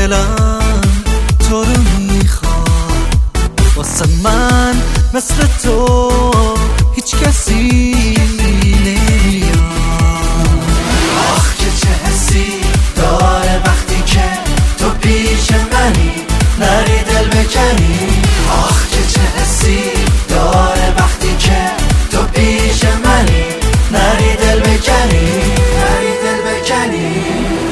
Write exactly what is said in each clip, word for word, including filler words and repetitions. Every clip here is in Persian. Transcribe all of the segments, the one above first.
دلم تو رو میخواد، واسه من مثل تو هیچ کسی نمیاد. آخ که چه حسی داره وقتی که تو پیش منی، نری دل بکنی. آخ که چه حسی داره وقتی که تو پیش منی، نری دل بکنی، نری دل بکنی.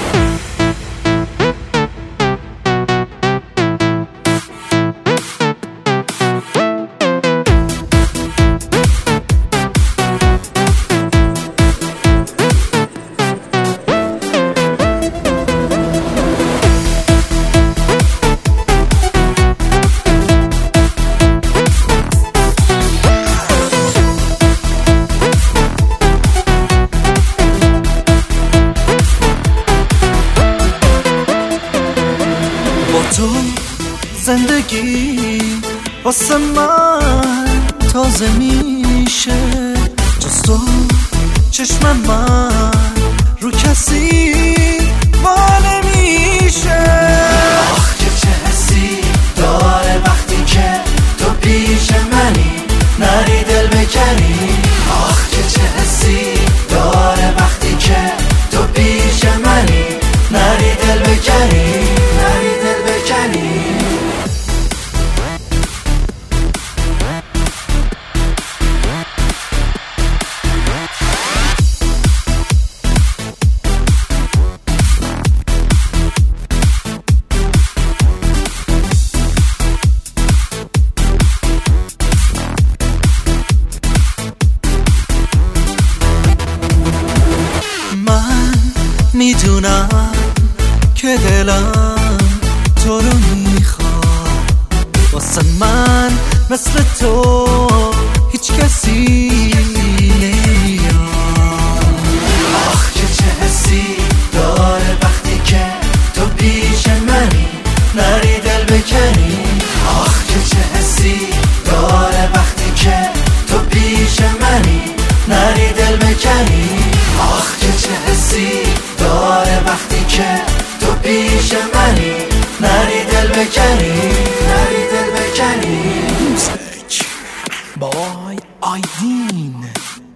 تو زندگی واسه من تازه میشه، جز تو چشم من رو کسی وا نمیشه. آخ که چه حسی داره وقتی که تو پیش منی، نری دل بکنی. آخ که چه حسی داره وقتی که تو پیش منی، نری دل بکنی، نری دل بکنی. میدونم که دلم تو رو میخواد، واسه من مثل تو هیچ کسی نمیاد. آخ که چه حسی داره وقتی که تو پیش منی، نری دل بکنی. آخ که چه حسی داره وقتی که تو پیش منی، نری دل بکنی. آخ که چه حسی داره وقتی که تو پیش منی، نری دل بکنی، نری دل بکنی. موزیک بای آیدین.